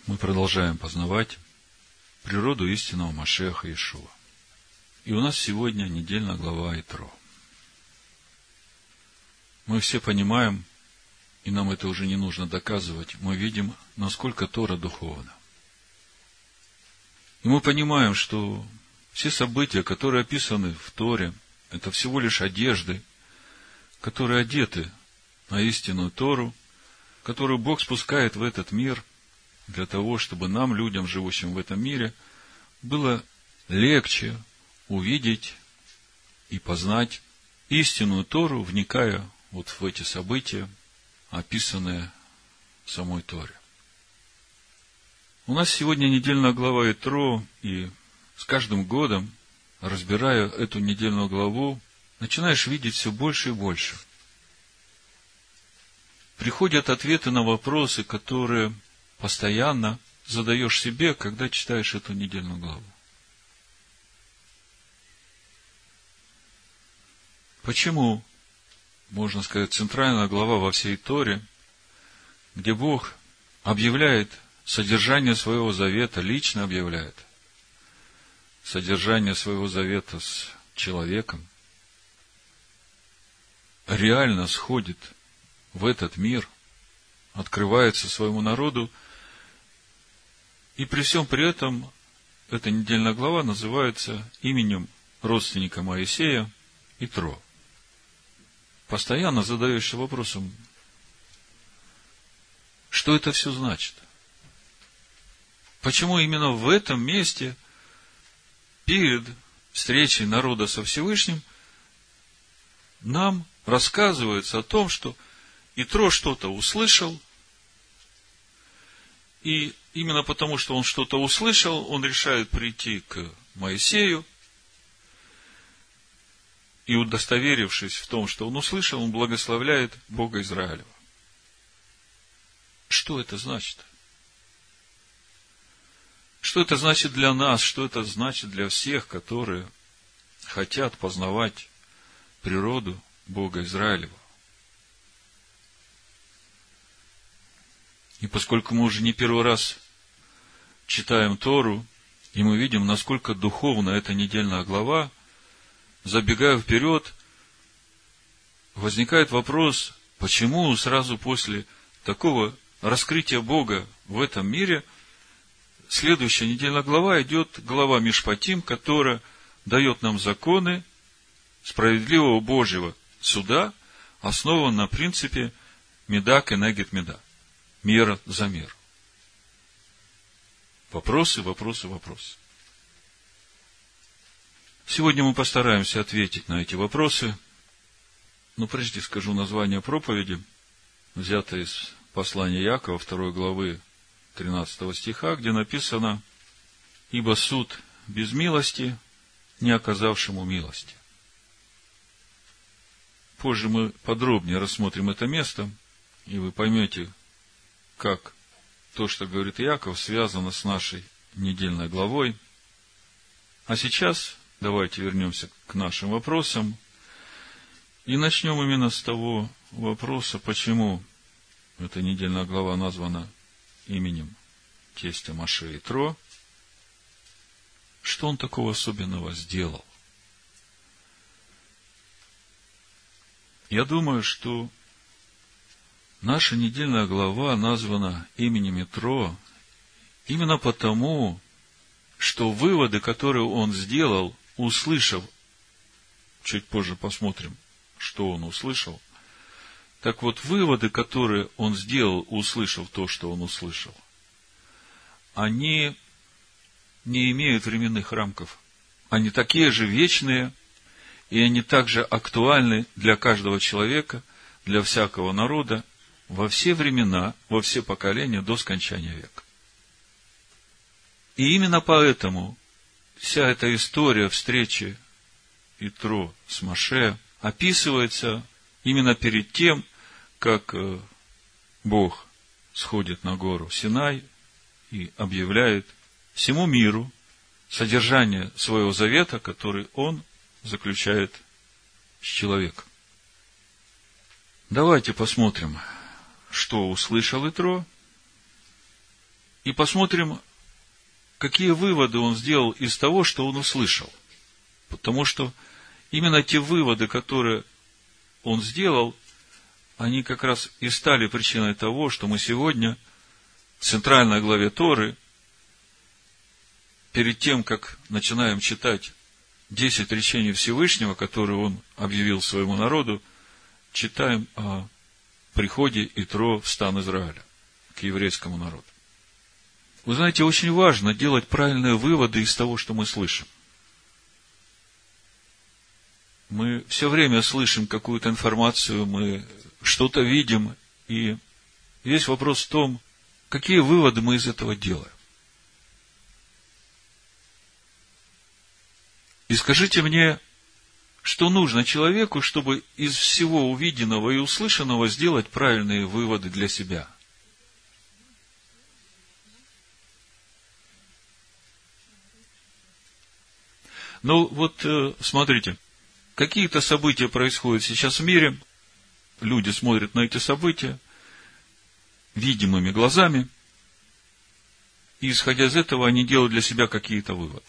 Мы продолжаем познавать природу истинного Машиаха Иешуа. И у нас сегодня недельная глава Итро. Мы все понимаем, и нам это уже не нужно доказывать, мы видим, насколько Тора духовна. И мы понимаем, что все события, которые описаны в Торе, это всего лишь одежды, которые одеты на истинную Тору, которую Бог спускает в этот мир для того, чтобы нам, людям, живущим в этом мире, было легче увидеть и познать истинную Тору, вникая вот в эти события, описанные в самой Торе. У нас сегодня недельная глава Итро, и с каждым годом, разбирая эту недельную главу, начинаешь видеть все больше и больше. Приходят ответы на вопросы, которые постоянно задаешь себе, когда читаешь эту недельную главу. Почему, можно сказать, центральная глава во всей Торе, где Бог объявляет содержание своего завета, лично объявляет содержание своего завета с человеком, реально сходит в этот мир, открывается своему народу, и при всем при этом эта недельная глава называется именем родственника Моисея Итро. Постоянно задаешься вопросом, что это все значит? Почему именно в этом месте, перед встречей народа со Всевышним, нам рассказывается о том, что Итро что-то услышал, и именно потому, что он что-то услышал, он решает прийти к Моисею, и, удостоверившись в том, что он услышал, он благословляет Бога Израилева. Что это значит? Что это значит для нас? Что это значит для всех, которые хотят познавать природу Бога Израилева? И поскольку мы уже не первый раз читаем Тору, и мы видим, насколько духовна эта недельная глава, забегая вперед, возникает вопрос, почему сразу после такого раскрытия Бога в этом мире следующая недельная глава идет глава Мишпатим, которая дает нам законы справедливого Божьего суда, основан на принципе меда кенегет меда. Мера за меру. Вопросы. Сегодня мы постараемся ответить на эти вопросы. Но прежде скажу название проповеди, взято из послания Иакова, 2 главы 13 стиха, где написано: «Ибо суд без милости, не оказавшему милости». Позже мы подробнее рассмотрим это место, и вы поймете, как то, что говорит Иаков, связано с нашей недельной главой. А сейчас давайте вернемся к нашим вопросам и начнем именно с того вопроса, почему эта недельная глава названа именем тестя Моше Итро. Что он такого особенного сделал? Я думаю, что наша недельная глава названа именем Итро именно потому, что выводы, которые он сделал, услышав, чуть позже посмотрим, что он услышал. Так вот, выводы, которые он сделал, услышав то, что он услышал, они не имеют временных рамков. Они такие же вечные, и они также актуальны для каждого человека, для всякого народа, во все времена, во все поколения до скончания века. И именно поэтому вся эта история встречи Итро с Моше описывается именно перед тем, как Бог сходит на гору Синай и объявляет всему миру содержание своего завета, который он заключает с человеком. Давайте посмотрим, что услышал Итро, и посмотрим, какие выводы он сделал из того, что он услышал. Потому что именно те выводы, которые он сделал, они как раз и стали причиной того, что мы сегодня в центральной главе Торы, перед тем, как начинаем читать 10 речений Всевышнего, которые он объявил своему народу, читаем о приходе Итро в стан Израиля, к еврейскому народу. Вы знаете, очень важно делать правильные выводы из того, что мы слышим. Мы все время слышим какую-то информацию, мы что-то видим, и весь вопрос в том, какие выводы мы из этого делаем. И скажите мне, что нужно человеку, чтобы из всего увиденного и услышанного сделать правильные выводы для себя? Ну, вот, смотрите, какие-то события происходят сейчас в мире, люди смотрят на эти события видимыми глазами, и, исходя из этого, они делают для себя какие-то выводы.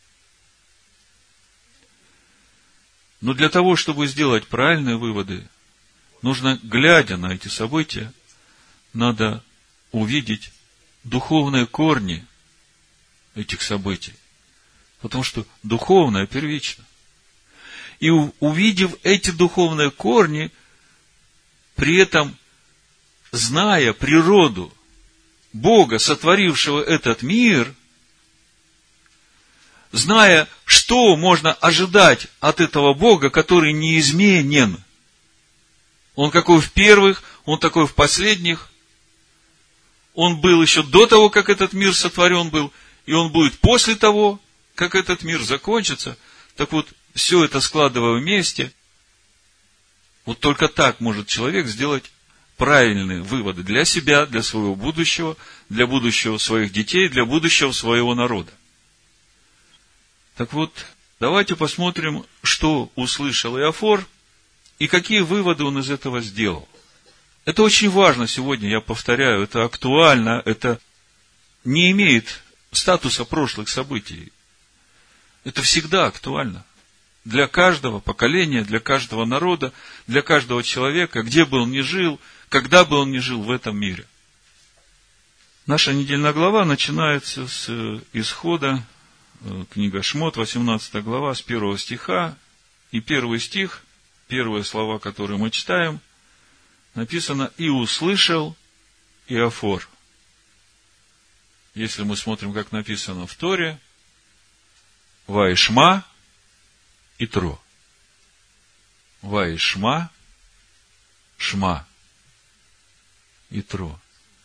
Но для того, чтобы сделать правильные выводы, нужно, глядя на эти события, надо увидеть духовные корни этих событий. Потому что духовное первично. И увидев эти духовные корни, при этом зная природу Бога, сотворившего этот мир, зная, что можно ожидать от этого Бога, который неизменен. Он какой в первых, он такой в последних. Он был еще до того, как этот мир сотворен был, и он будет после того, как этот мир закончится. Так вот, все это складывая вместе, вот только так может человек сделать правильные выводы для себя, для своего будущего, для будущего своих детей, для будущего своего народа. Так вот, давайте посмотрим, что услышал Иофор и какие выводы он из этого сделал. Это очень важно сегодня, я повторяю, это актуально, это не имеет статуса прошлых событий. Это всегда актуально. Для каждого поколения, для каждого народа, для каждого человека, где бы он ни жил, когда бы он ни жил в этом мире. Наша недельная глава начинается с исхода, книга Шмот, 18 глава, с 1 стиха. И первый стих, первые слова, которые мы читаем, написано «И услышал Иофор». Если мы смотрим, как написано в Торе, «Ваишма Итро». «Ваишма, Шма, Итро».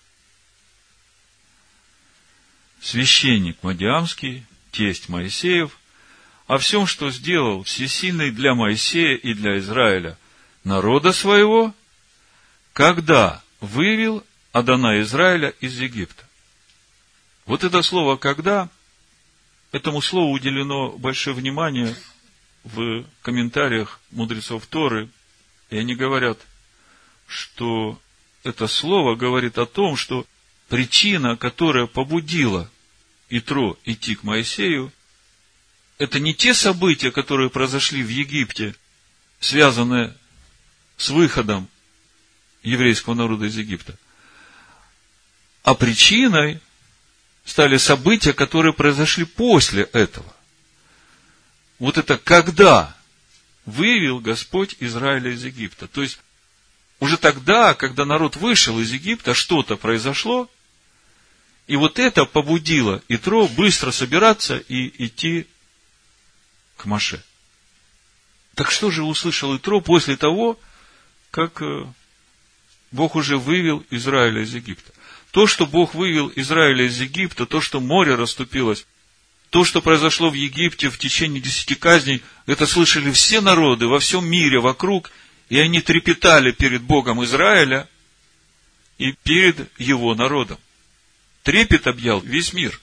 Священник Мадиамский, тесть Моисеев, о всем, что сделал Всесильный для Моисея и для Израиля, народа своего, когда вывел Адонай Израиля из Египта. Вот это слово «когда», этому слову уделено большое внимание в комментариях мудрецов Торы, и они говорят, что это слово говорит о том, что причина, которая побудила Итро идти к Моисею, это не те события, которые произошли в Египте, связанные с выходом еврейского народа из Египта, а причиной стали события, которые произошли после этого. Вот это когда вывел Господь Израиля из Египта. То есть, уже тогда, когда народ вышел из Египта, что-то произошло, и вот это побудило Итро быстро собираться и идти к Моше. Так что же услышал Итро после того, как Бог уже вывел Израиля из Египта? То, что Бог вывел Израиля из Египта, то, что море расступилось, то, что произошло в Египте в течение 10 казней, это слышали все народы во всем мире вокруг, и они трепетали перед Богом Израиля и перед его народом. Трепет объял весь мир.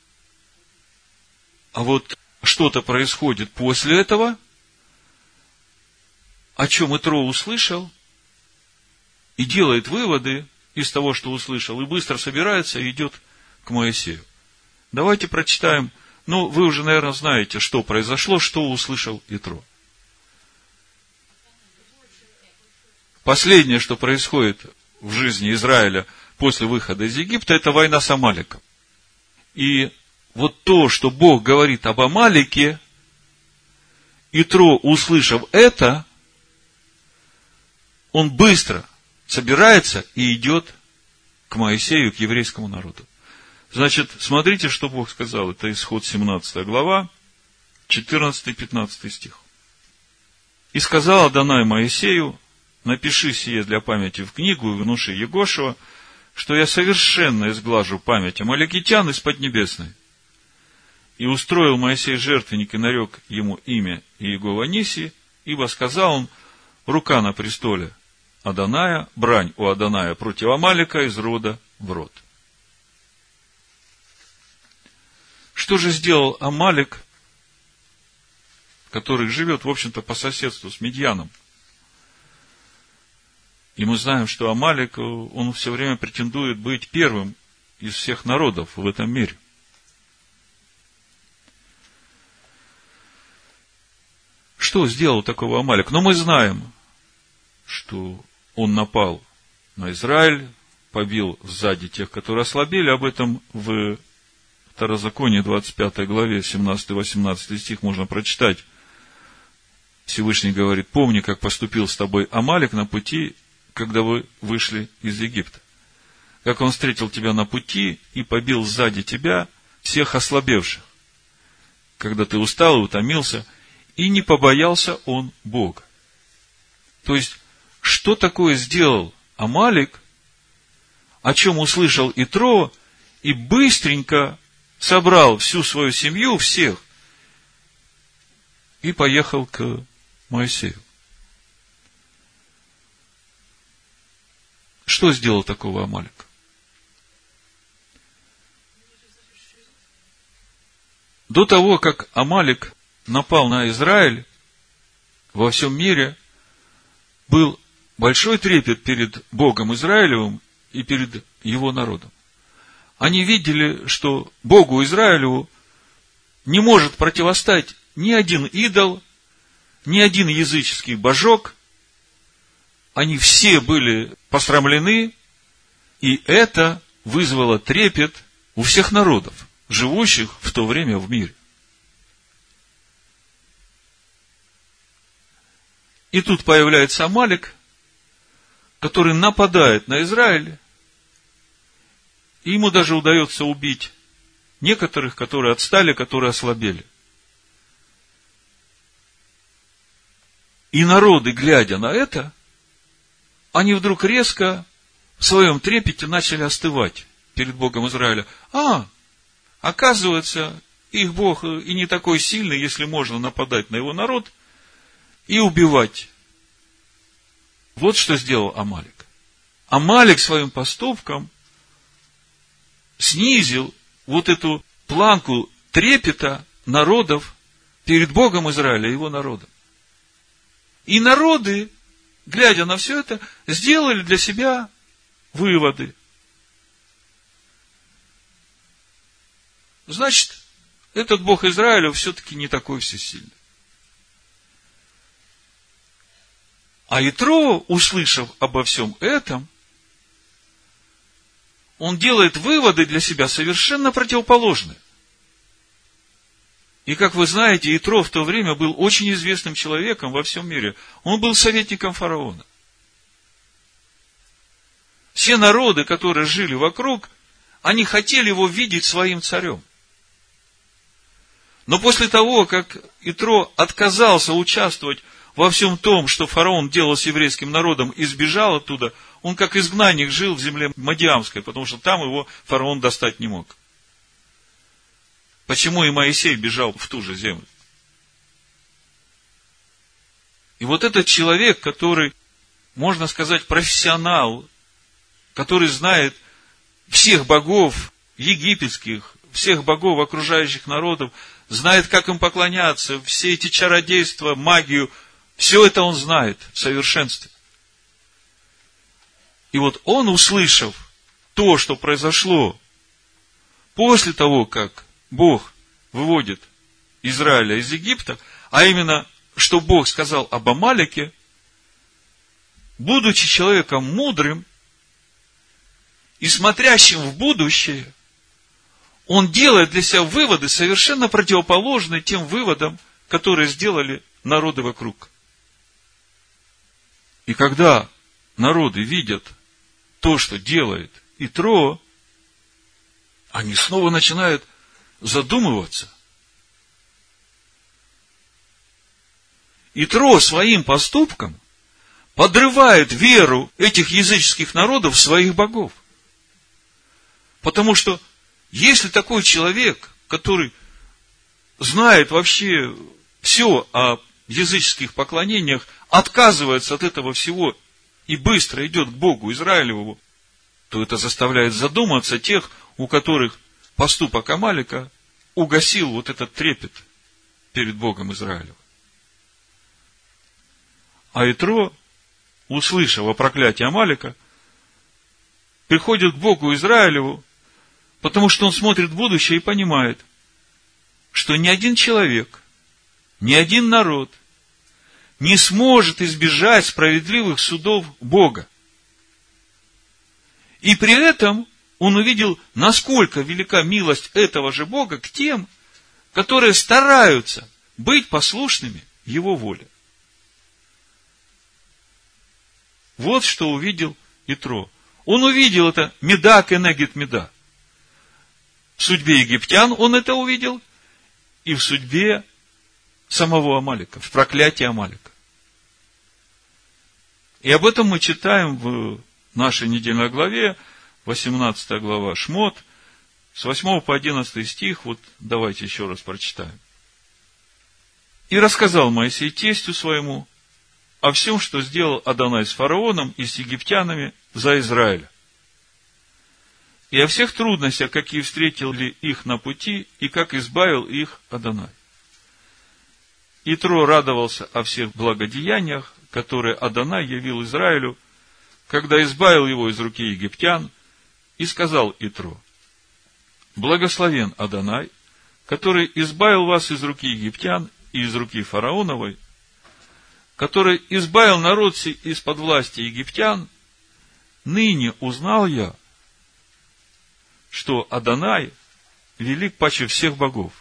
А вот что-то происходит после этого, о чем Итро услышал, и делает выводы из того, что услышал, и быстро собирается и идет к Моисею. Давайте прочитаем. Вы уже, наверное, знаете, что произошло, что услышал Итро. Последнее, что происходит в жизни Израиля после выхода из Египта, это война с Амалеком. И вот то, что Бог говорит об Амалеке, Итро, услышав это, он быстро собирается и идет к Моисею, к еврейскому народу. Значит, смотрите, что Бог сказал. Это Исход 17 глава, 14-15 стих. «И сказал Адонай Моисею: напиши сие для памяти в книгу и внуши Егошуа, что я совершенно изглажу память амалекитян из Поднебесной. И устроил Моисей жертвенник и нарек ему имя Иегова Ниси, ибо сказал он: рука на престоле Адоная, брань у Адоная против Амалека из рода в род». Что же сделал Амалек, который живет, в общем-то, по соседству с Мидьяном? И мы знаем, что Амалек, он все время претендует быть первым из всех народов в этом мире. Что сделал такого Амалек? Мы знаем, что он напал на Израиль, побил сзади тех, которые ослабели. Об этом в Второзаконие, 25 главе, 17-18 стих можно прочитать. Всевышний говорит: помни, как поступил с тобой Амалек на пути, когда вы вышли из Египта. Как он встретил тебя на пути и побил сзади тебя всех ослабевших, когда ты устал и утомился, и не побоялся он Бога. То есть, что такое сделал Амалек, о чем услышал Итро, и быстренько собрал всю свою семью, всех, и поехал к Моисею. Что сделал такого Амалек? До того, как Амалек напал на Израиль, во всем мире был большой трепет перед Богом Израилевым и перед его народом. Они видели, что Богу Израилеву не может противостоять ни один идол, ни один языческий божок. Они все были посрамлены, и это вызвало трепет у всех народов, живущих в то время в мире. И тут появляется Амалек, который нападает на Израиль, и ему даже удается убить некоторых, которые отстали, которые ослабели. И народы, глядя на это, они вдруг резко в своем трепете начали остывать перед Богом Израиля. Оказывается, их Бог и не такой сильный, если можно нападать на его народ и убивать. Вот что сделал Амалек. Амалек своим поступком снизил вот эту планку трепета народов перед Богом Израиля и его народом. И народы, глядя на все это, сделали для себя выводы. Значит, этот Бог Израиля все-таки не такой всесильный. А Итро, услышав обо всем этом, он делает выводы для себя совершенно противоположные. И, как вы знаете, Итро в то время был очень известным человеком во всем мире. Он был советником фараона. Все народы, которые жили вокруг, они хотели его видеть своим царем. Но после того, как Итро отказался участвовать во всем том, что фараон делал с еврейским народом, и сбежал оттуда, он как изгнанник жил в земле Мадиамской, потому что там его фараон достать не мог. Почему и Моисей бежал в ту же землю? И вот этот человек, который, можно сказать, профессионал, который знает всех богов египетских, всех богов окружающих народов, знает, как им поклоняться, все эти чародейства, магию, все это он знает в совершенстве. И вот он, услышав то, что произошло после того, как Бог выводит Израиля из Египта, а именно, что Бог сказал об Амалеке, будучи человеком мудрым и смотрящим в будущее, он делает для себя выводы, совершенно противоположные тем выводам, которые сделали народы вокруг. И когда народы видят то, что делает Итро, они снова начинают задумываться. Итро своим поступком подрывает веру этих языческих народов в своих богов. Потому что если такой человек, который знает вообще все о языческих поклонениях, отказывается от этого всего и быстро идет к Богу Израилеву, то это заставляет задуматься тех, у которых поступок Амалека угасил вот этот трепет перед Богом Израилевым. А Итро, услышав о проклятии Амалека, приходит к Богу Израилеву, потому что он смотрит в будущее и понимает, что ни один человек, ни один народ не сможет избежать справедливых судов Бога. И при этом он увидел, насколько велика милость этого же Бога к тем, которые стараются быть послушными Его воле. Вот что увидел Итро. Он увидел это меда кенегет меда. В судьбе египтян он это увидел, и в судьбе самого Амалека, в проклятии Амалека. И об этом мы читаем в нашей недельной главе, 18 глава Шмот, с 8 по 11 стих, вот давайте еще раз прочитаем. «И рассказал Моисей тестю своему о всем, что сделал Адонай с фараоном и с египтянами за Израиля, и о всех трудностях, какие встретили их на пути, и как избавил их Адонай. Итро радовался о всех благодеяниях, которые Адонай явил Израилю, когда избавил его из руки египтян, и сказал Итро: благословен Адонай, который избавил вас из руки египтян и из руки фараоновой, который избавил народ сей из-под власти египтян. Ныне узнал я, что Адонай велик паче всех богов,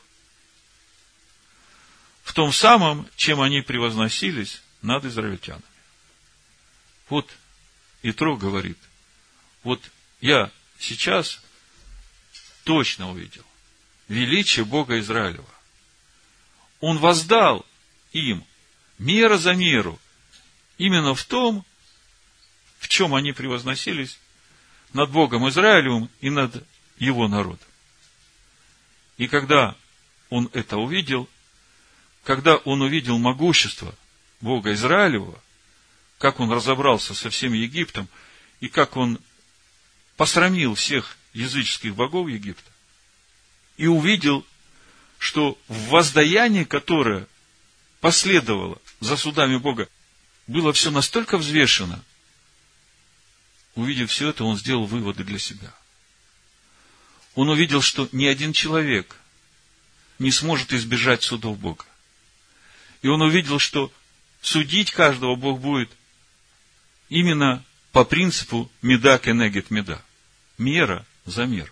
в том самом, чем они превозносились над израильтянами». Вот Итро говорит, вот я сейчас точно увидел величие Бога Израилева. Он воздал им мера за меру именно в том, в чем они превозносились над Богом Израилевым и над его народом. И когда он это увидел, когда он увидел могущество Бога Израилева, как он разобрался со всем Египтом, и как он посрамил всех языческих богов Египта, и увидел, что в воздаянии, которое последовало за судами Бога, было все настолько взвешено, увидев все это, он сделал выводы для себя. Он увидел, что ни один человек не сможет избежать судов Бога. И он увидел, что судить каждого Бог будет именно по принципу меда кенегет меда. Мера за меру.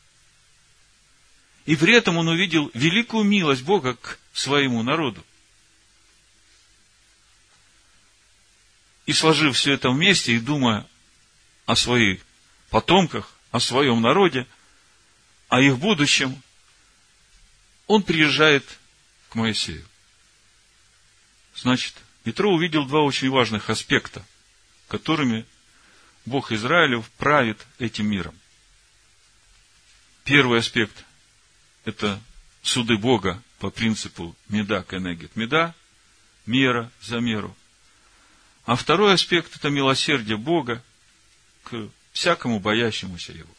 И при этом он увидел великую милость Бога к своему народу. И сложив все это вместе и думая о своих потомках, о своем народе, о их будущем, он приезжает к Моисею. Значит, Итро увидел два очень важных аспекта, которыми Бог Израилев правит этим миром. Первый аспект – это суды Бога по принципу меда кенегет меда, мера за меру. А второй аспект – это милосердие Бога к всякому боящемуся Его.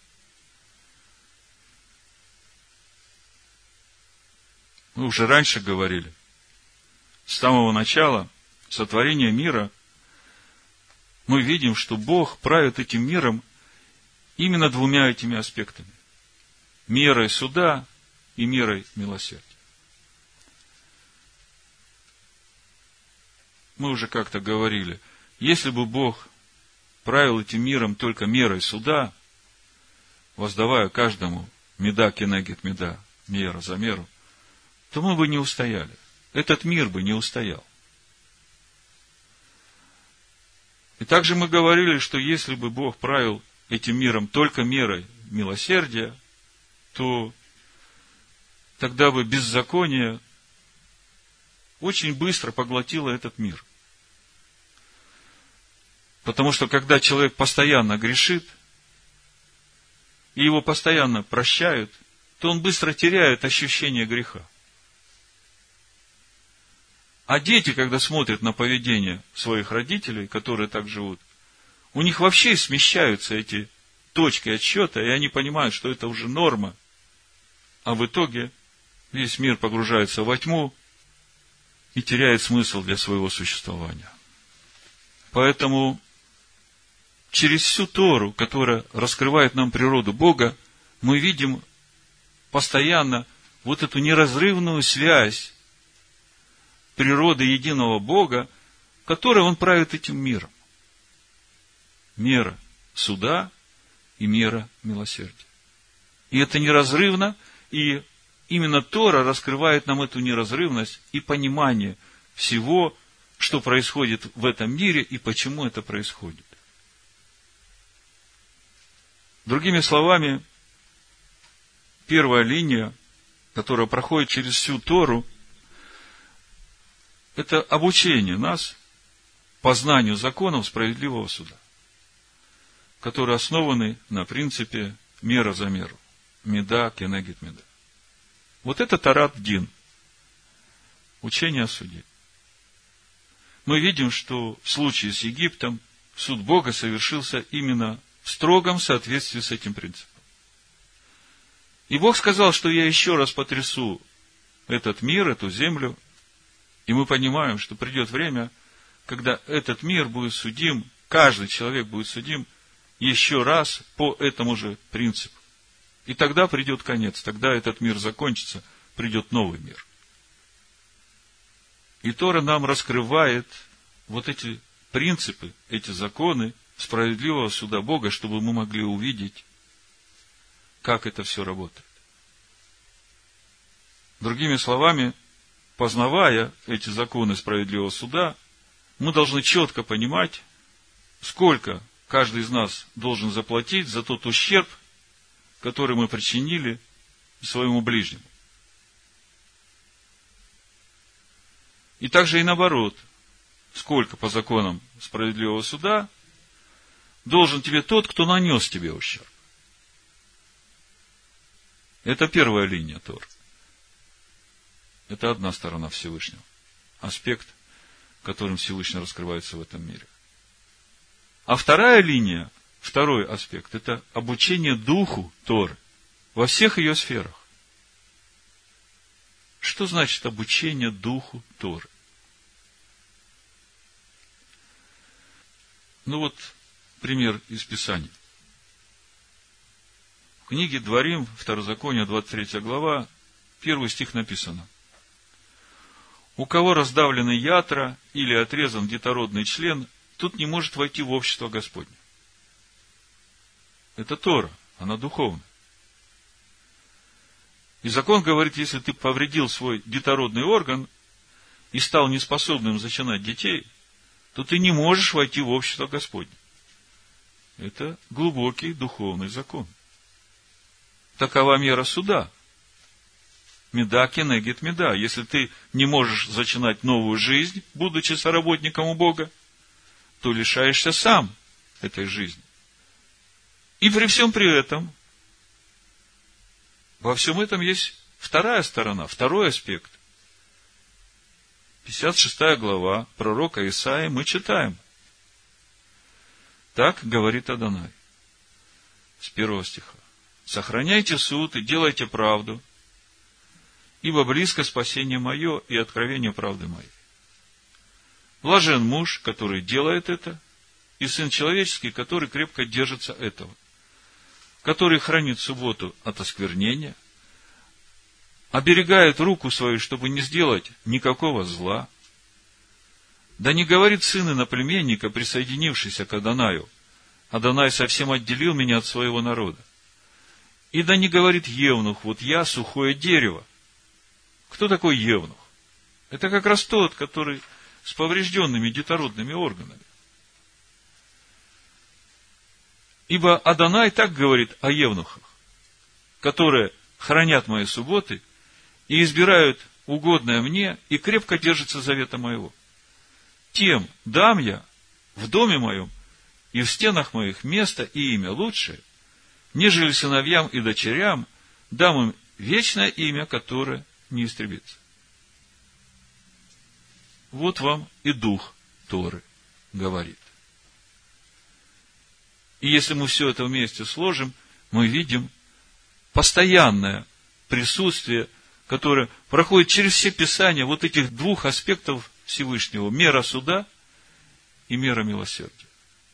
Мы уже раньше говорили, с самого начала сотворения мира мы видим, что Бог правит этим миром именно двумя этими аспектами. мерой суда и мерой милосердия. Мы уже как-то говорили, если бы Бог правил этим миром только мерой суда, воздавая каждому меда кенегет меда, мера за меру, то мы бы не устояли. Этот мир бы не устоял. И также мы говорили, что если бы Бог правил этим миром только мерой милосердия, то тогда бы беззаконие очень быстро поглотило этот мир. Потому что когда человек постоянно грешит, и его постоянно прощают, то он быстро теряет ощущение греха. А дети, когда смотрят на поведение своих родителей, которые так живут, у них вообще смещаются эти точки отсчета, и они понимают, что это уже норма. А в итоге весь мир погружается во тьму и теряет смысл для своего существования. Поэтому через всю Тору, которая раскрывает нам природу Бога, мы видим постоянно вот эту неразрывную связь природы единого Бога, которой Он правит этим миром. Мера суда и мера милосердия. И это неразрывно, и именно Тора раскрывает нам эту неразрывность и понимание всего, что происходит в этом мире и почему это происходит. Другими словами, первая линия, которая проходит через всю Тору, это обучение нас познанию законов справедливого суда, которые основаны на принципе мера за меру. Меда кенегет меда. Вот это Торат Дин. Учение о суде. Мы видим, что в случае с Египтом суд Бога совершился именно в строгом соответствии с этим принципом. И Бог сказал, что я еще раз потрясу этот мир, эту землю, и мы понимаем, что придет время, когда этот мир будет судим, каждый человек будет судим еще раз по этому же принципу. И тогда придет конец, тогда этот мир закончится, придет новый мир. И Тора нам раскрывает вот эти принципы, эти законы справедливого суда Бога, чтобы мы могли увидеть, как это все работает. Другими словами, познавая эти законы справедливого суда, мы должны четко понимать, сколько каждый из нас должен заплатить за тот ущерб, который мы причинили своему ближнему. И также и наоборот, сколько по законам справедливого суда должен тебе тот, кто нанес тебе ущерб. Это первая линия Торы. Это одна сторона Всевышнего. Аспект, которым Всевышний раскрывается в этом мире. А вторая линия, второй аспект, это обучение духу Торы во всех ее сферах. Что значит обучение духу Торы? Ну вот, пример из Писания. В книге Дворим, Второзаконие, 23 глава, 1 стих написано. У кого раздавлены ятра или отрезан детородный член, тут не может войти в общество Господне. Это Тора, она духовная. И закон говорит, если ты повредил свой детородный орган и стал неспособным зачинать детей, то ты не можешь войти в общество Господне. Это глубокий духовный закон. Такова мера суда. Меда кенегет меда. Если ты не можешь зачинать новую жизнь, будучи соработником у Бога, то лишаешься сам этой жизни. И при всем при этом, во всем этом есть вторая сторона, второй аспект. 56 глава пророка Исаии мы читаем. Так говорит Адонай. С 1 стиха. Сохраняйте суд и делайте правду, ибо близко спасение мое и откровение правды моей. Блажен муж, который делает это, и сын человеческий, который крепко держится этого. который хранит субботу от осквернения, оберегает руку свою, чтобы не сделать никакого зла. Да не говорит сын иноплеменника, присоединившийся к Адонаю: Адонай совсем отделил меня от своего народа. И да не говорит евнух: вот я сухое дерево. Кто такой евнух? Это как раз тот, который с поврежденными детородными органами. Ибо Адонай так говорит о евнухах, которые хранят мои субботы и избирают угодное мне и крепко держатся завета моего. Тем дам я в доме моем и в стенах моих место и имя лучшее, нежели сыновьям и дочерям дам им вечное имя, которое не истребится. Вот вам и дух Торы говорит. И если мы все это вместе сложим, мы видим постоянное присутствие, которое проходит через все Писания вот этих двух аспектов Всевышнего: мера суда и мера милосердия.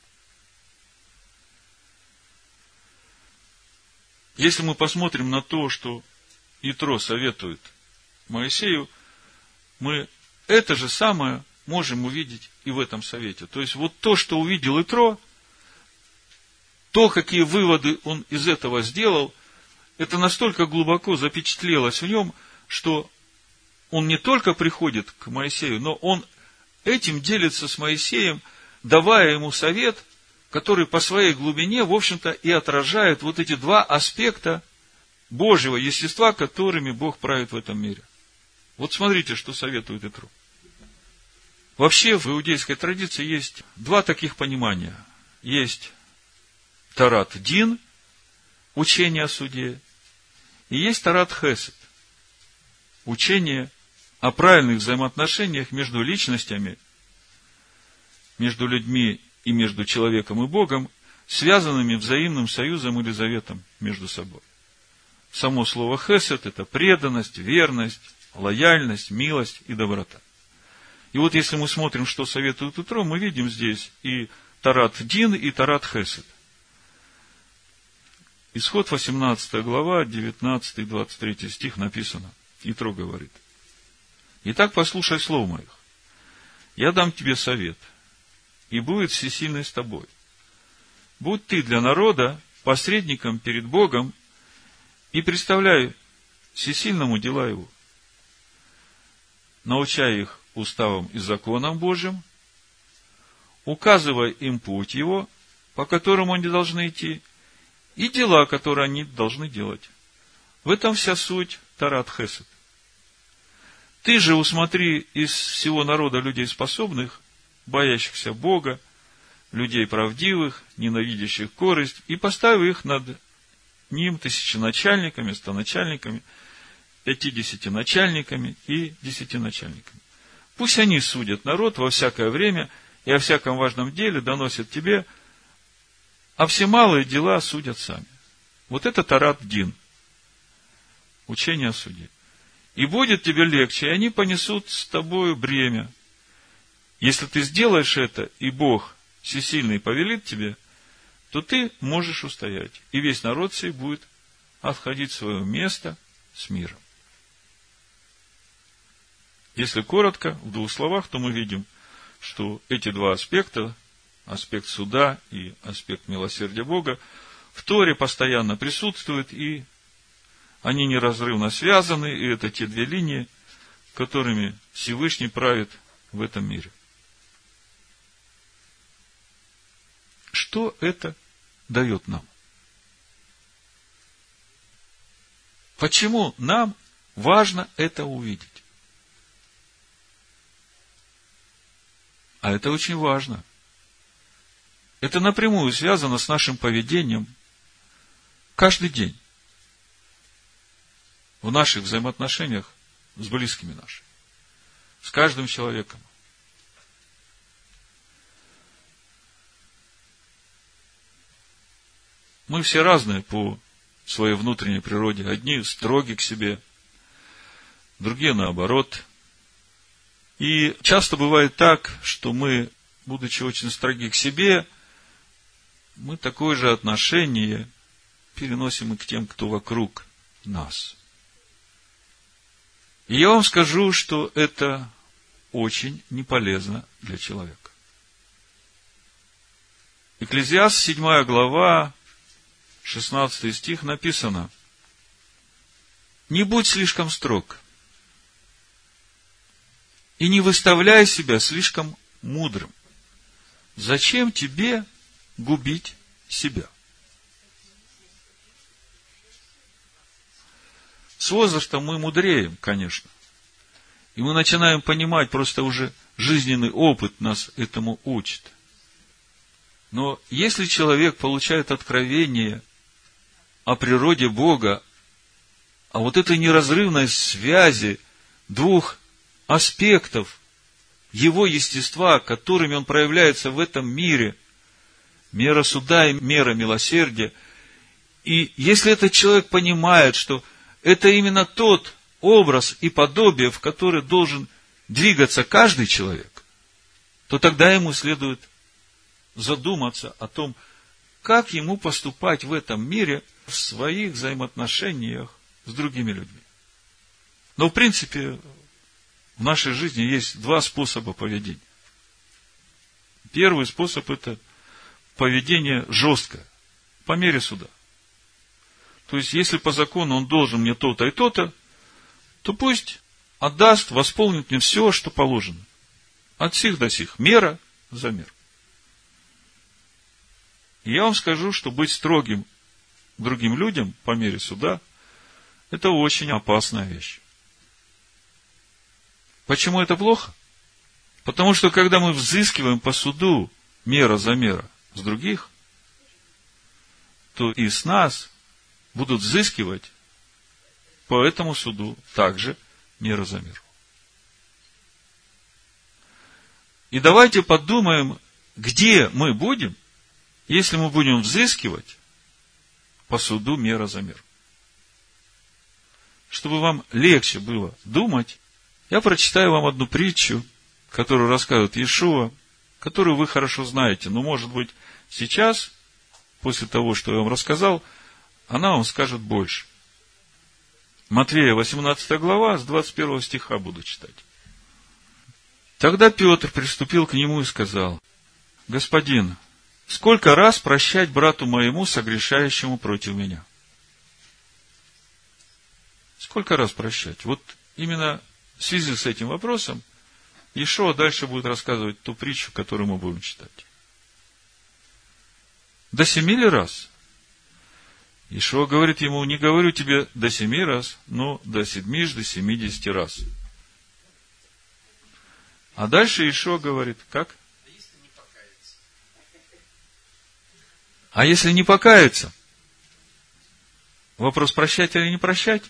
Если мы посмотрим на то, что Итро советует Моисею, мы это же самое можем увидеть и в этом совете. То есть, вот то, что увидел Итро, то, какие выводы он из этого сделал, это настолько глубоко запечатлелось в нем, что он не только приходит к Моисею, но он этим делится с Моисеем, давая ему совет, который по своей глубине, в общем-то, и отражает вот эти два аспекта Божьего естества, которыми Бог правит в этом мире. Вот смотрите, что советует Итро. Вообще в иудейской традиции есть два таких понимания. Есть Торат Дин, учение о суде, и есть Торат Хесед, учение о правильных взаимоотношениях между личностями, между людьми и между человеком и Богом, связанными взаимным союзом или заветом между собой. Само слово Хесед – это преданность, верность, лояльность, милость и доброта. И вот если мы смотрим, что советует Итро, мы видим здесь и Торат Дин, и Торат Хесед. Исход 18 глава, 19-23 стих написано. Итро говорит: «Итак, послушай слов моих. Я дам тебе совет, и будет всесильный с тобой. Будь ты для народа посредником перед Богом, и представляй всесильному дела его. Научай их уставам и законам Божьим, указывай им путь его, по которому они должны идти, и дела, которые они должны делать. В этом вся суть Торат Хесед. Ты же усмотри из всего народа людей способных, боящихся Бога, людей правдивых, ненавидящих корость, и поставь их над ним тысяченачальниками, стоначальниками, 50 начальниками и 10 начальниками. Пусть они судят народ во всякое время и о всяком важном деле доносят тебе, а все малые дела судят сами». Вот это Торат Дин, учение о суде. «И будет тебе легче, и они понесут с тобою бремя. Если ты сделаешь это, и Бог всесильный повелит тебе, то ты можешь устоять, и весь народ сей будет отходить в свое место с миром». Если коротко, в двух словах, то мы видим, что эти два аспекта, аспект суда и аспект милосердия Бога, в Торе постоянно присутствуют, и они неразрывно связаны, и это те две линии, которыми Всевышний правит в этом мире. Что это дает нам? Почему нам важно это увидеть? А это очень важно. Это напрямую связано с нашим поведением каждый день в наших взаимоотношениях с близкими нашими, с каждым человеком. Мы все разные по своей внутренней природе. Одни строги к себе, другие наоборот. И часто бывает так, что мы, будучи очень строги к себе, мы такое же отношение переносим и к тем, кто вокруг нас. И я вам скажу, что это очень неполезно для человека. Экклезиаст, 7 глава, 16 стих написано: «Не будь слишком строг, и не выставляй себя слишком мудрым. Зачем тебе губить себя?» С возрастом мы мудреем, конечно. И мы начинаем понимать, просто уже жизненный опыт нас этому учит. Но если человек получает откровение о природе Бога, о вот этой неразрывной связи двух аспектов его естества, которыми он проявляется в этом мире, мера суда и мера милосердия, и если этот человек понимает, что это именно тот образ и подобие, в который должен двигаться каждый человек, то тогда ему следует задуматься о том, как ему поступать в этом мире в своих взаимоотношениях с другими людьми. Но, в принципе, в нашей жизни есть два способа поведения. Первый способ – это поведение жесткое, по мере суда. То есть, если по закону он должен мне то-то и то-то, то пусть отдаст, восполнит мне все, что положено. От сих до сих. Мера за меру. И я вам скажу, что быть строгим к другим людям по мере суда – это очень опасная вещь. Почему это плохо? Потому что, когда мы взыскиваем по суду мера за мера с других, то и с нас будут взыскивать по этому суду также мера за меру. И давайте подумаем, где мы будем, если мы будем взыскивать по суду мера за меру. Чтобы вам легче было думать, я прочитаю вам одну притчу, которую рассказывает Иешуа, которую вы хорошо знаете, но, может быть, сейчас, после того, что я вам рассказал, она вам скажет больше. Матвея, 18 глава, с 21 стиха буду читать. Тогда Петр приступил к нему и сказал: «Господин, сколько раз прощать брату моему, согрешающему против меня?» Сколько раз прощать? Вот именно в связи с этим вопросом Иешуа дальше будет рассказывать ту притчу, которую мы будем читать. До 7 ли раз? Иешуа говорит ему: не говорю тебе до 7 раз, но до 70 раз. А дальше Иешуа говорит, как? А если не покаяться? Вопрос, прощать или не прощать?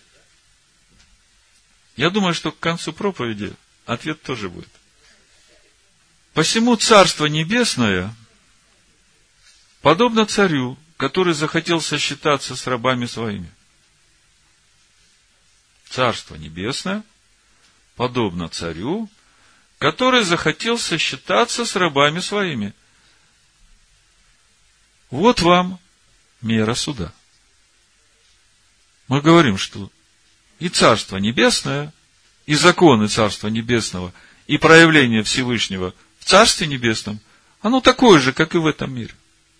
Я думаю, что к концу проповеди ответ тоже будет. Посему Царство Небесное подобно царю, который захотел сосчитаться с рабами своими. Царство Небесное подобно царю, который захотел сосчитаться с рабами своими. Вот вам мера суда. Мы говорим, что и Царство Небесное, и законы Царства Небесного, и проявление Всевышнего в Царстве Небесном, оно такое же, как и в этом мире.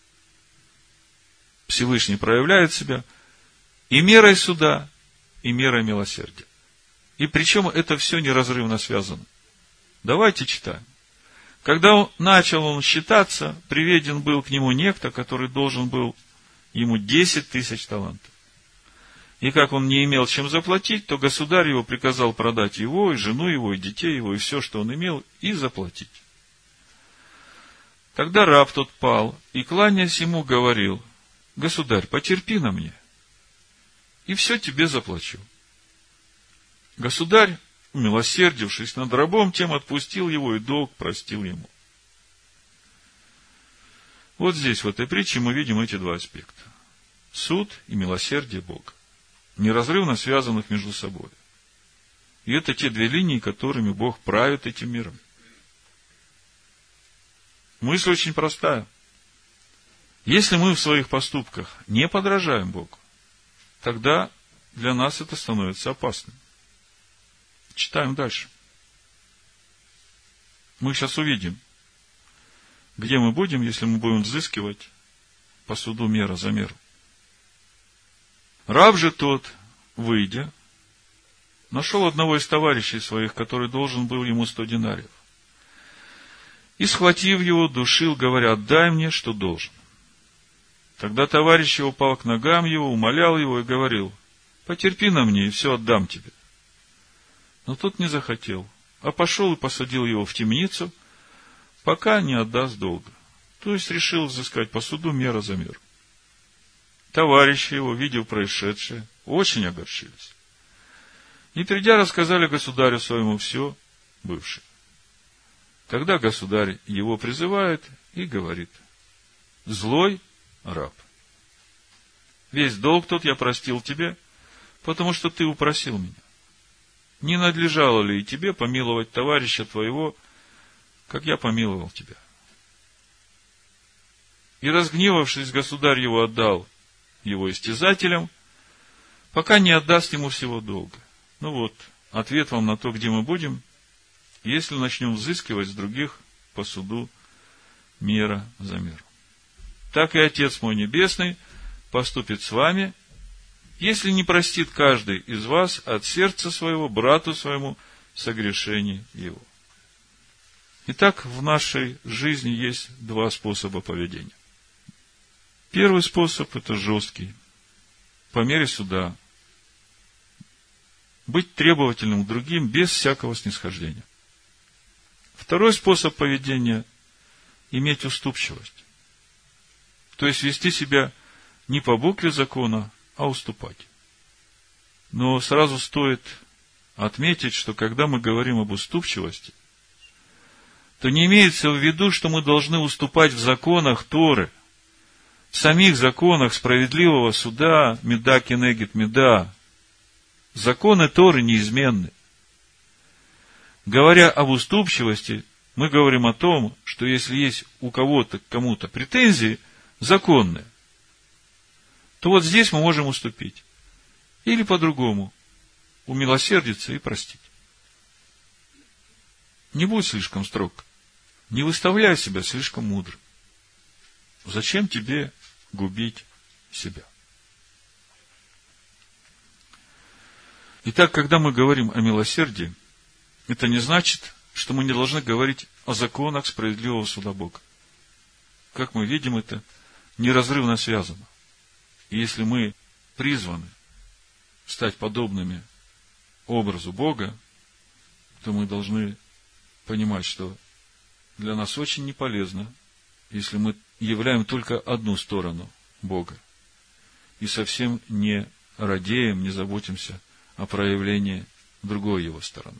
Всевышний проявляет себя и мерой суда, и мерой милосердия. И причем это все неразрывно связано. Давайте читаем. Когда начал он считаться, приведен был к нему некто, который должен был ему 10 тысяч талантов. И как он не имел чем заплатить, то государь его приказал продать его, и жену его, и детей его, и все, что он имел, и заплатить. Тогда раб тот пал, и, кланяясь ему, говорил: «Государь, потерпи на мне, и все тебе заплачу». Государь, умилосердившись над рабом, тем отпустил его, и долг простил ему. Вот здесь, в этой притче, мы видим эти два аспекта. Суд и милосердие Бога, неразрывно связанных между собой. И это те две линии, которыми Бог правит этим миром. Мысль очень простая. Если мы в своих поступках не подражаем Богу, тогда для нас это становится опасным. Читаем дальше. Мы сейчас увидим, где мы будем, если мы будем взыскивать по суду мера за меру. Раб же тот, выйдя, нашел одного из товарищей своих, который должен был ему 100 динариев. И, схватив его, душил, говоря: отдай мне, что должен. Тогда товарищ его упал к ногам его, умолял его и говорил: потерпи на мне, и все отдам тебе. Но тот не захотел, а пошел и посадил его в темницу, пока не отдаст долга. То есть решил взыскать по суду мера за меру. Товарищи его, видев происшедшее, очень огорчились. И, придя, рассказали государю своему все бывшее. Тогда государь его призывает и говорит: злой раб, весь долг тот я простил тебе, потому что ты упросил меня. Не надлежало ли и тебе помиловать товарища твоего, как я помиловал тебя? И, разгневавшись, государь его отдал его истязателям, пока не отдаст ему всего долга. Ну вот, ответ вам на то, где мы будем, если начнем взыскивать с других по суду мера за меру. Так и Отец мой Небесный поступит с вами, если не простит каждый из вас от сердца своего брату своему согрешение его. Итак, в нашей жизни есть два способа поведения. Первый способ – это жесткий, по мере суда. Быть требовательным к другим без всякого снисхождения. Второй способ поведения – иметь уступчивость. То есть вести себя не по букве закона, а уступать. Но сразу стоит отметить, что когда мы говорим об уступчивости, то не имеется в виду, что мы должны уступать в законах Торы, в самих законах справедливого суда, меда кенегет меда. Законы Торы неизменны. Говоря об уступчивости, мы говорим о том, что если есть у кого-то к кому-то претензии законные, то вот здесь мы можем уступить. Или по-другому, умилосердиться и простить. Не будь слишком строг. Не выставляй себя слишком мудрым. Зачем тебе губить себя? Итак, когда мы говорим о милосердии, это не значит, что мы не должны говорить о законах справедливого суда Бога. Как мы видим, это неразрывно связано. И если мы призваны стать подобными образу Бога, то мы должны понимать, что для нас очень неполезно, если мы являем только одну сторону Бога и совсем не радеем, не заботимся о проявлении другой его стороны.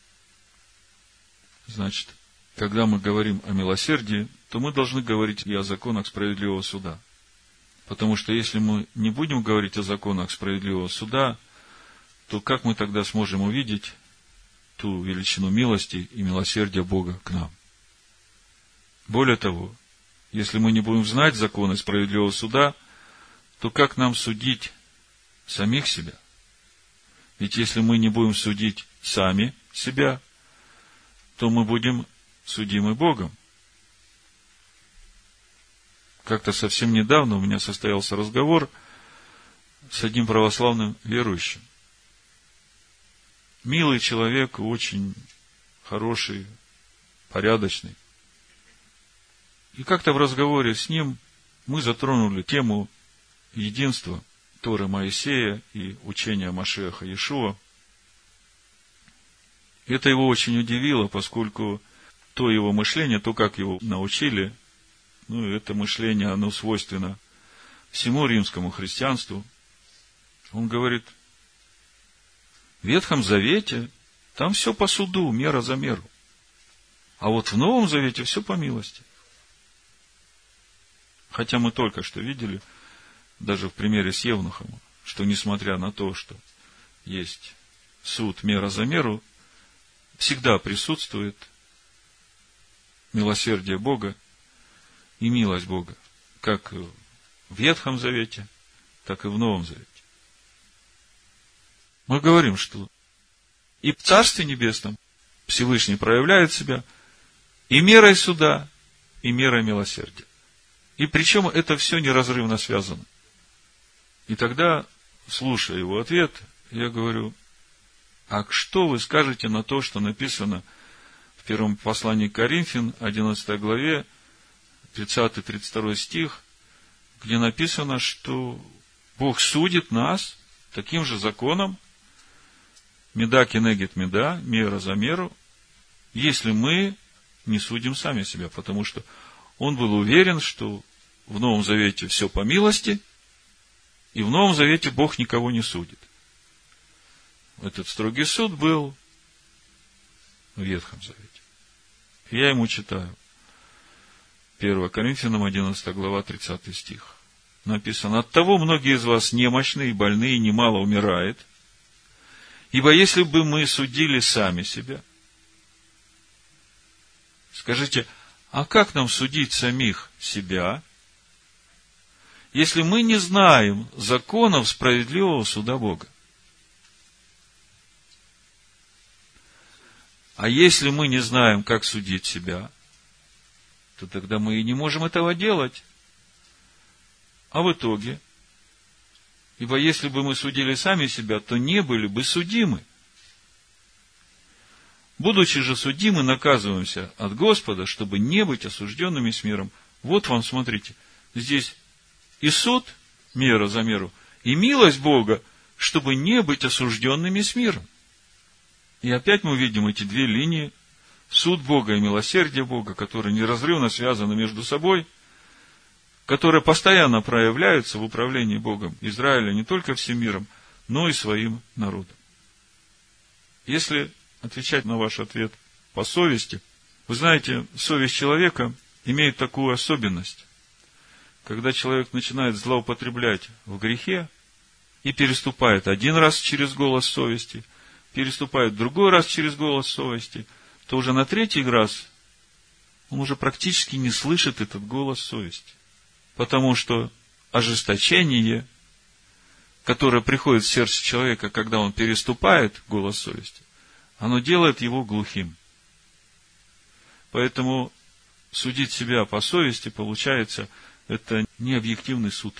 Значит, когда мы говорим о милосердии, то мы должны говорить и о законах справедливого суда. Потому что если мы не будем говорить о законах справедливого суда, то как мы тогда сможем увидеть ту величину милости и милосердия Бога к нам? Более того, если мы не будем знать законы справедливого суда, то как нам судить самих себя? Ведь если мы не будем судить сами себя, то мы будем судимы Богом. Как-то совсем недавно у меня состоялся разговор с одним православным верующим. Милый человек, очень хороший, порядочный. И как-то в разговоре с ним мы затронули тему единства Торы Моисея и учения Машиаха Иешуа. Это его очень удивило, поскольку то его мышление, то, как его научили, это мышление, оно свойственно всему римскому христианству. Он говорит, в Ветхом Завете там все по суду, мера за меру. А вот в Новом Завете все по милости. Хотя мы только что видели, даже в примере с Евнухом, что несмотря на то, что есть суд мера за меру, всегда присутствует милосердие Бога и милость Бога, как в Ветхом Завете, так и в Новом Завете. Мы говорим, что и в Царстве Небесном Всевышний проявляет себя и мерой суда, и мерой милосердия. И причем это все неразрывно связано. И тогда, слушая его ответ, я говорю: а что вы скажете на то, что написано в первом послании к Коринфянам, 11 главе, 30-32 стих, где написано, что Бог судит нас таким же законом, меда кенегет меда, мера за меру, если мы не судим сами себя, потому что он был уверен, что в Новом Завете все по милости, и в Новом Завете Бог никого не судит. Этот строгий суд был в Ветхом Завете. Я ему читаю. 1 Коринфянам, 11 глава, 30 стих. Написано: оттого многие из вас немощны и больны, и немало умирает. Ибо если бы мы судили сами себя... Скажите, а как нам судить самих себя, если мы не знаем законов справедливого суда Бога? А если мы не знаем, как судить себя, то тогда мы и не можем этого делать. А в итоге, ибо если бы мы судили сами себя, то не были бы судимы. Будучи же судимы, наказываемся от Господа, чтобы не быть осужденными с миром. Вот вам, смотрите, здесь и суд, мера за меру, и милость Бога, чтобы не быть осужденными с миром. И опять мы видим эти две линии: суд Бога и милосердие Бога, которые неразрывно связаны между собой, которые постоянно проявляются в управлении Богом Израиля не только всем миром, но и своим народом. Если отвечать на ваш ответ по совести, вы знаете, совесть человека имеет такую особенность. Когда человек начинает злоупотреблять в грехе и переступает один раз через голос совести, переступает другой раз через голос совести, то уже на третий раз он уже практически не слышит этот голос совести. Потому что ожесточение, которое приходит в сердце человека, когда он переступает голос совести, оно делает его глухим. Поэтому судить себя по совести, получается, это не объективный суд.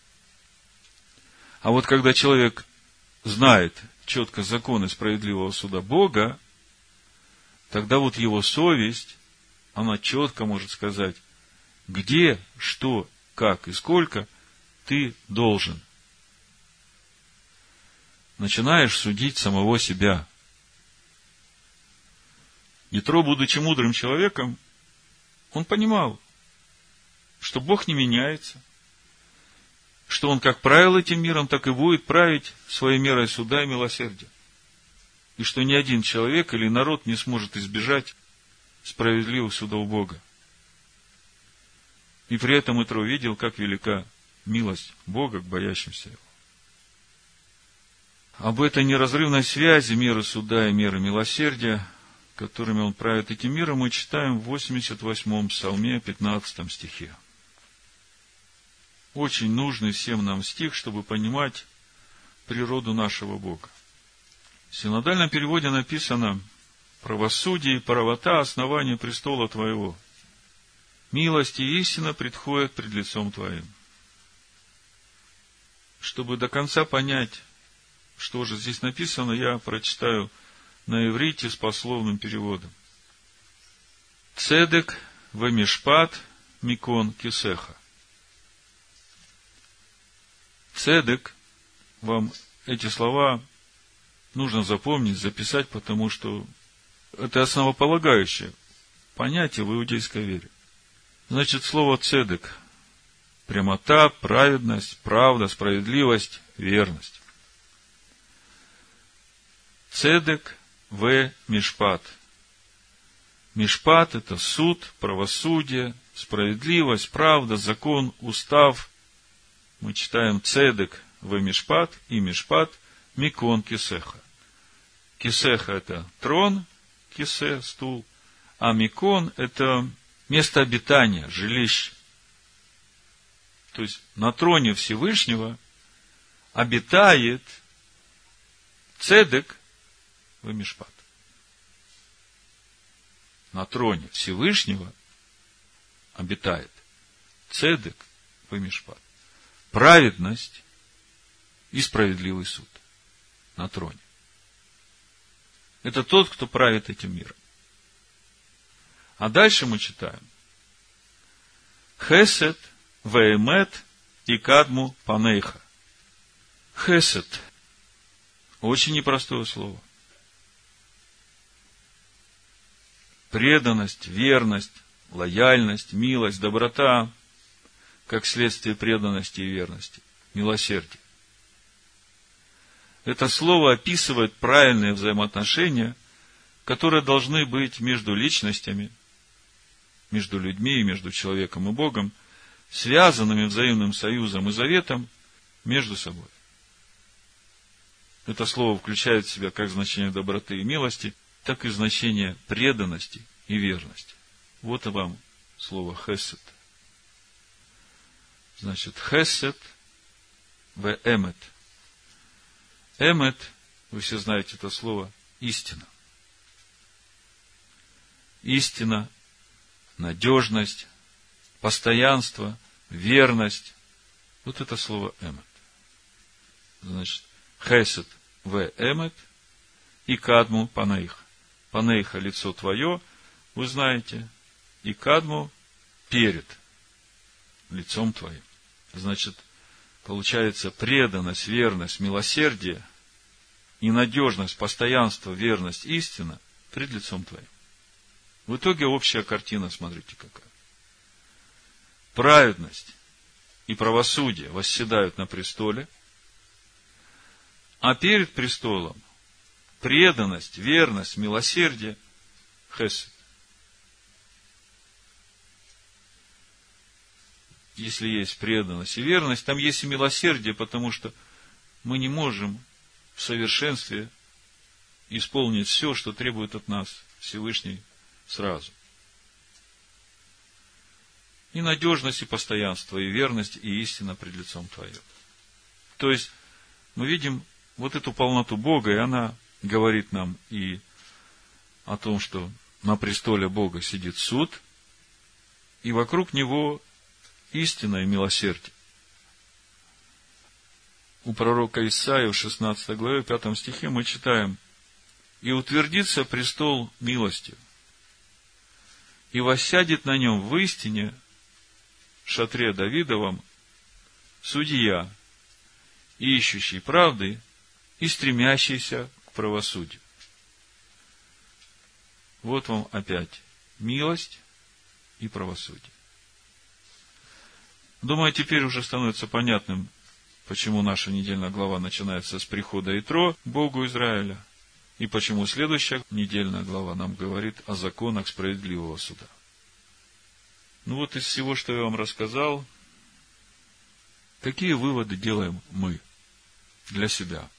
А вот когда человек знает четко законы справедливого суда Бога, тогда вот его совесть, она четко может сказать, где, что, как и сколько ты должен. Начинаешь судить самого себя. Ятро, будучи мудрым человеком, он понимал, что Бог не меняется, что Он как правил этим миром, так и будет править своей мерой суда и милосердия. И что ни один человек или народ не сможет избежать справедливого суда у Бога. И при этом Ятро видел, как велика милость Бога к боящимся Его. Об этой неразрывной связи меры суда и меры милосердия, которыми Он правит этим миром, мы читаем в 88-м псалме, 15 стихе. Очень нужный всем нам стих, чтобы понимать природу нашего Бога. В синодальном переводе написано: правосудие и правота — основание престола Твоего. Милость и истина предходят пред лицом Твоим. Чтобы до конца понять, что же здесь написано, я прочитаю на иврите с пословным переводом. Цедек вемишпат микон кисеха. Цедек, вам эти слова нужно запомнить, записать, потому что это основополагающее понятие в иудейской вере. Значит, слово цедек — прямота, праведность, правда, справедливость, верность. Цедек в мишпат. Мишпат — это суд, правосудие, справедливость, правда, закон, устав. Мы читаем цедек в мишпат и мишпат микон кисеха. Кисеха — это трон, кисе — стул, а микон — это место обитания, жилище. То есть на троне Всевышнего обитает Цедек вемишпат. На троне Всевышнего обитает цедек вемишпат. Праведность и справедливый суд на троне. Это тот, кто правит этим миром. А дальше мы читаем. Хесед, веэмет и кадму панейха. Хесед. Очень непростое слово. Преданность, верность, лояльность, милость, доброта, как следствие преданности и верности, милосердие. Это слово описывает правильные взаимоотношения, которые должны быть между личностями, между людьми, между человеком и Богом, связанными взаимным союзом и заветом между собой. Это слово включает в себя как значение доброты и милости, так и значение преданности и верности. Вот и вам слово хесед. Значит, хесед в эмет. Эмет, вы все знаете это слово, истина. Истина, надежность, постоянство, верность. Вот это слово эмет. Значит, хесед в эмет и кадму панейха. Панейха — лицо твое, вы знаете, и кадму — перед лицом твоим. Значит, получается преданность, верность, милосердие и надежность, постоянство, верность, истина пред лицом твоим. В итоге общая картина, смотрите какая. Праведность и правосудие восседают на престоле, а перед престолом преданность, верность, милосердие, хесед. Если есть преданность и верность, там есть и милосердие, потому что мы не можем в совершенстве исполнить все, что требует от нас Всевышний сразу. И надежность, и постоянство, и верность, и истина пред лицом твоим. То есть, мы видим вот эту полноту Бога, и она говорит нам и о том, что на престоле Бога сидит суд, и вокруг него истина и милосердие. У пророка Исаии в 16 главе, 5 стихе мы читаем: «И утвердится престол милостью, и воссядет на нем в истине, в шатре Давидовом, судья, ищущий правды и стремящийся к правосудию». Вот вам опять милость и правосудие. Думаю, теперь уже становится понятным, почему наша недельная глава начинается с прихода Итро к Богу Израиля, и почему следующая недельная глава нам говорит о законах справедливого суда. Ну вот из всего, что я вам рассказал, какие выводы делаем мы для себя?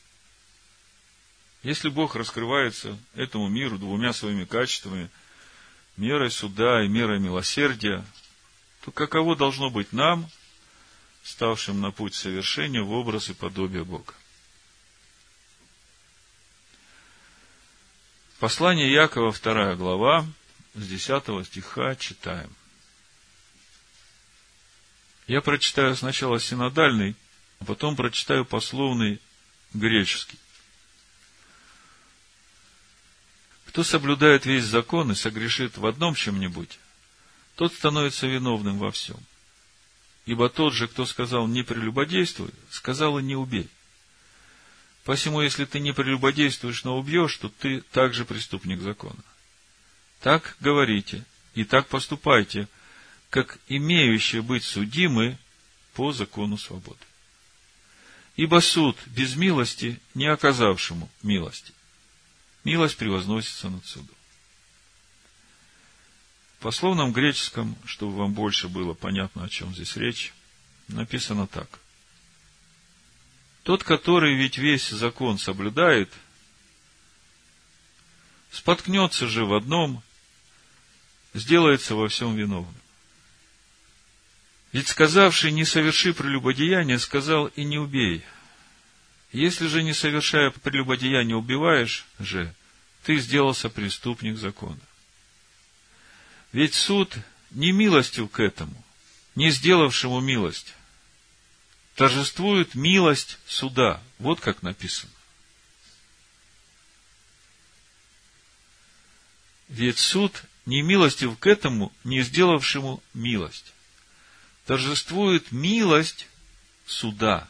Если Бог раскрывается этому миру двумя своими качествами, мерой суда и мерой милосердия, то каково должно быть нам, ставшим на путь совершения в образ и подобие Бога? Послание Иакова, 2 глава, с 10 стиха читаем. Я прочитаю сначала синодальный, а потом прочитаю пословный греческий. Кто соблюдает весь закон и согрешит в одном чем-нибудь, тот становится виновным во всем. Ибо тот же, кто сказал «не прелюбодействуй», сказал и «не убей». Посему, если ты не прелюбодействуешь, но убьешь, то ты также преступник закона. Так говорите и так поступайте, как имеющие быть судимы по закону свободы. Ибо суд без милости не оказавшему милости. Милость превозносится над судом. В пословном греческом, чтобы вам больше было понятно, о чем здесь речь, написано так. Тот, который ведь весь закон соблюдает, споткнется же в одном, сделается во всем виновным. Ведь сказавший «не соверши прелюбодеяние», сказал «и не убей». Если же, не совершая прелюбодеяния, убиваешь же, ты сделался преступник закона. Ведь суд не милостив к этому, не сделавшему милость. Торжествует милость суда. Вот как написано. Ведь суд не милостив к этому, не сделавшему милость. Торжествует милость суда.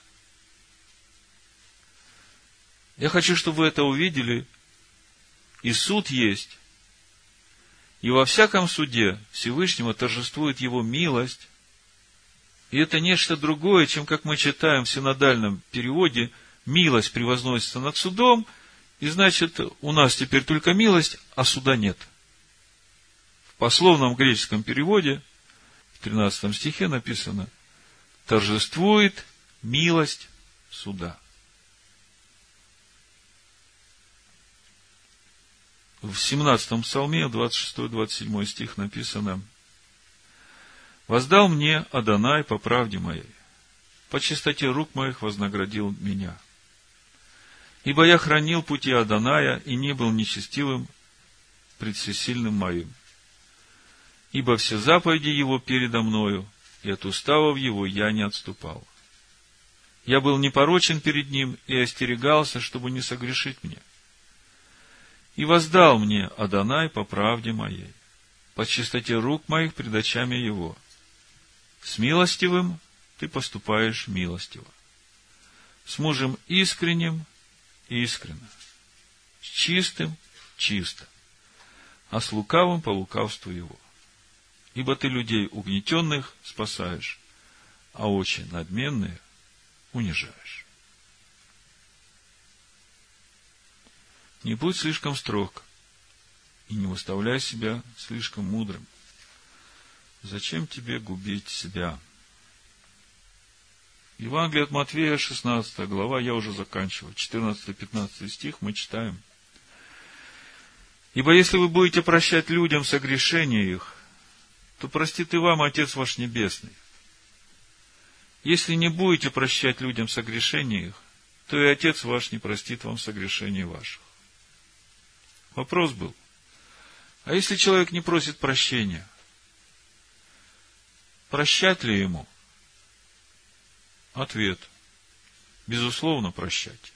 Я хочу, чтобы вы это увидели. И суд есть. И во всяком суде Всевышнего торжествует его милость. И это нечто другое, чем, как мы читаем в синодальном переводе, милость превозносится над судом, и значит, у нас теперь только милость, а суда нет. В пословном греческом переводе, в 13 стихе написано, торжествует милость суда. В 17 псалме, 26-27 стих написано, «Воздал мне Адонай по правде моей, по чистоте рук моих вознаградил меня. Ибо я хранил пути Адоная и не был нечестивым пред всесильным моим. Ибо все заповеди его передо мною, и от уставов его я не отступал. Я был непорочен перед ним и остерегался, чтобы не согрешить мне. И воздал мне Адонай по правде моей, по чистоте рук моих пред очами его. С милостивым ты поступаешь милостиво, с мужем искренним искренно, с чистым чисто, а с лукавым по лукавству его. Ибо ты людей угнетенных спасаешь, а очень надменные унижаешь». Не будь слишком строг и не выставляй себя слишком мудрым. Зачем тебе губить себя? Евангелие от Матфея, 16 глава, я уже заканчиваю, 14-15 стих мы читаем. «Ибо если вы будете прощать людям согрешения их, то простит и вам Отец ваш Небесный. Если не будете прощать людям согрешения их, то и Отец ваш не простит вам согрешений ваших». Вопрос был, а если человек не просит прощения, прощать ли ему? Ответ, безусловно, прощать.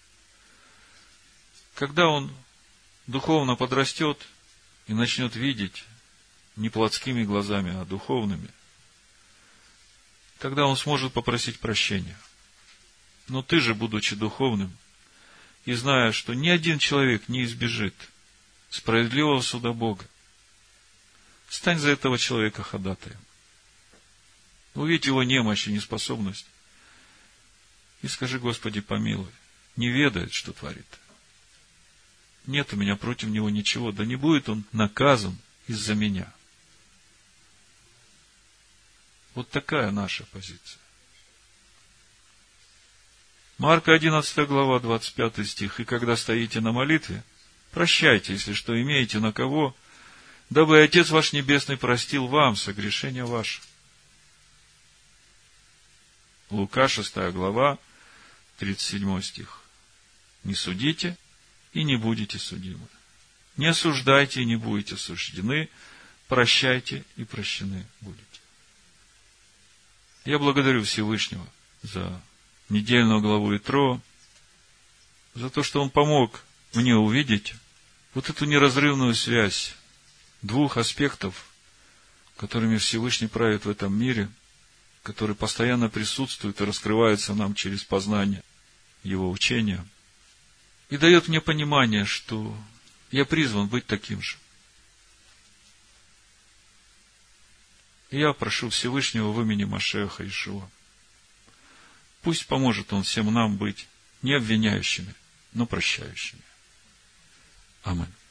Когда он духовно подрастет и начнет видеть не плотскими глазами, а духовными, тогда он сможет попросить прощения. Но ты же, будучи духовным, и зная, что ни один человек не избежит справедливого суда Бога, стань за этого человека ходатаем. Увидь его немощь и неспособность и скажи: Господи, помилуй, не ведает, что творит. Нет у меня против него ничего, да не будет он наказан из-за меня. Вот такая наша позиция. Марка 11 глава, 25 стих. «И когда стоите на молитве, прощайте, если что имеете на кого, дабы Отец ваш Небесный простил вам согрешения ваши». Лука 6 глава, 37 стих. «Не судите, и не будете судимы. Не осуждайте, и не будете осуждены. Прощайте, и прощены будете». Я благодарю Всевышнего за недельную главу Итро, за то, что он помог мне увидеть вот эту неразрывную связь двух аспектов, которыми Всевышний правит в этом мире, который постоянно присутствует и раскрывается нам через познание Его учения, и дает мне понимание, что я призван быть таким же. И я прошу Всевышнего в имени Машеха Иешуа, пусть поможет Он всем нам быть не обвиняющими, но прощающими. Аминь.